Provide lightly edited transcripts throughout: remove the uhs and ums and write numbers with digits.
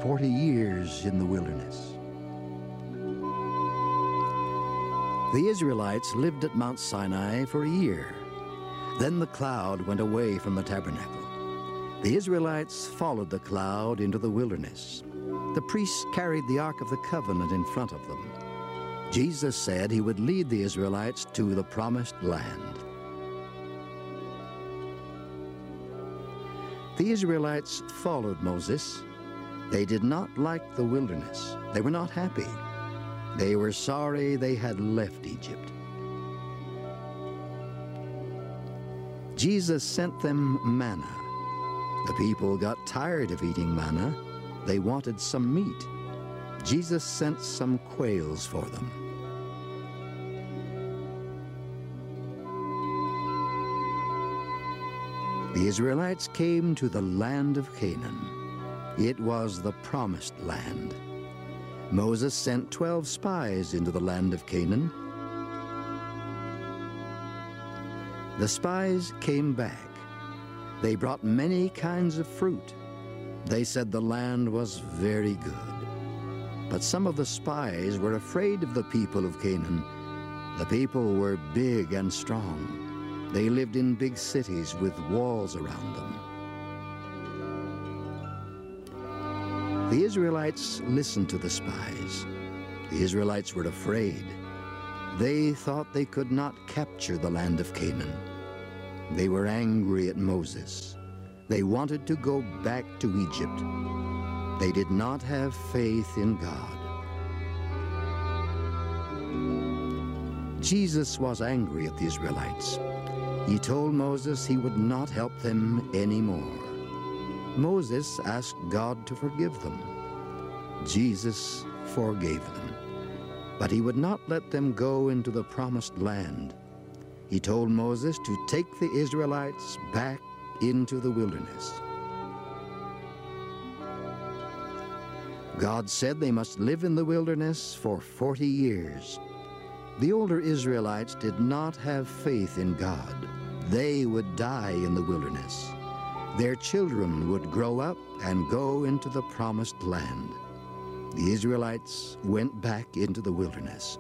40 years in the wilderness. The Israelites lived at Mount Sinai for a year. Then the cloud went away from the tabernacle. The Israelites followed the cloud into the wilderness. The priests carried the Ark of the Covenant in front of them. Jesus said he would lead the Israelites to the promised land. The Israelites followed Moses. They did not like the wilderness. They were not happy. They were sorry they had left Egypt. Jesus sent them manna. The people got tired of eating manna. They wanted some meat. Jesus sent some quails for them. The Israelites came to the land of Canaan. It was the promised land. Moses sent 12 spies into the land of Canaan. The spies came back. They brought many kinds of fruit. They said the land was very good. But some of the spies were afraid of the people of Canaan. The people were big and strong. They lived in big cities with walls around them. The Israelites listened to the spies. The Israelites were afraid. They thought they could not capture the land of Canaan. They were angry at Moses. They wanted to go back to Egypt. They did not have faith in God. Jesus was angry at the Israelites. He told Moses he would not help them anymore. Moses asked God to forgive them. Jesus forgave them. But he would not let them go into the promised land. He told Moses to take the Israelites back into the wilderness. God said they must live in the wilderness for 40 years. The older Israelites did not have faith in God. They would die in the wilderness. Their children would grow up and go into the promised land. The Israelites went back into the wilderness.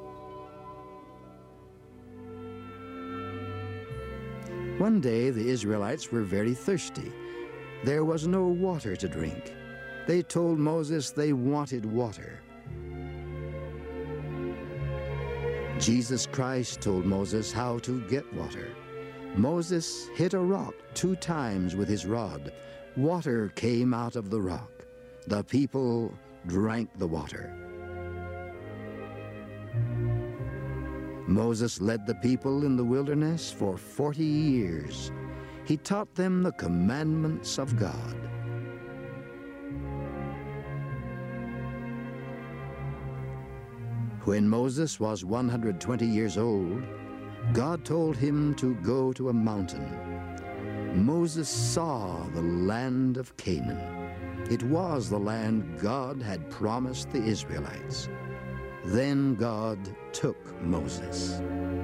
One day the Israelites were very thirsty. There was no water to drink. They told Moses they wanted water. Jesus Christ told Moses how to get water. Moses hit a rock 2 times with his rod. Water came out of the rock. The people drank the water. Moses led the people in the wilderness for 40 years. He taught them the commandments of God. When Moses was 120 years old, God told him to go to a mountain. Moses saw the land of Canaan. It was the land God had promised the Israelites. Then God took Moses.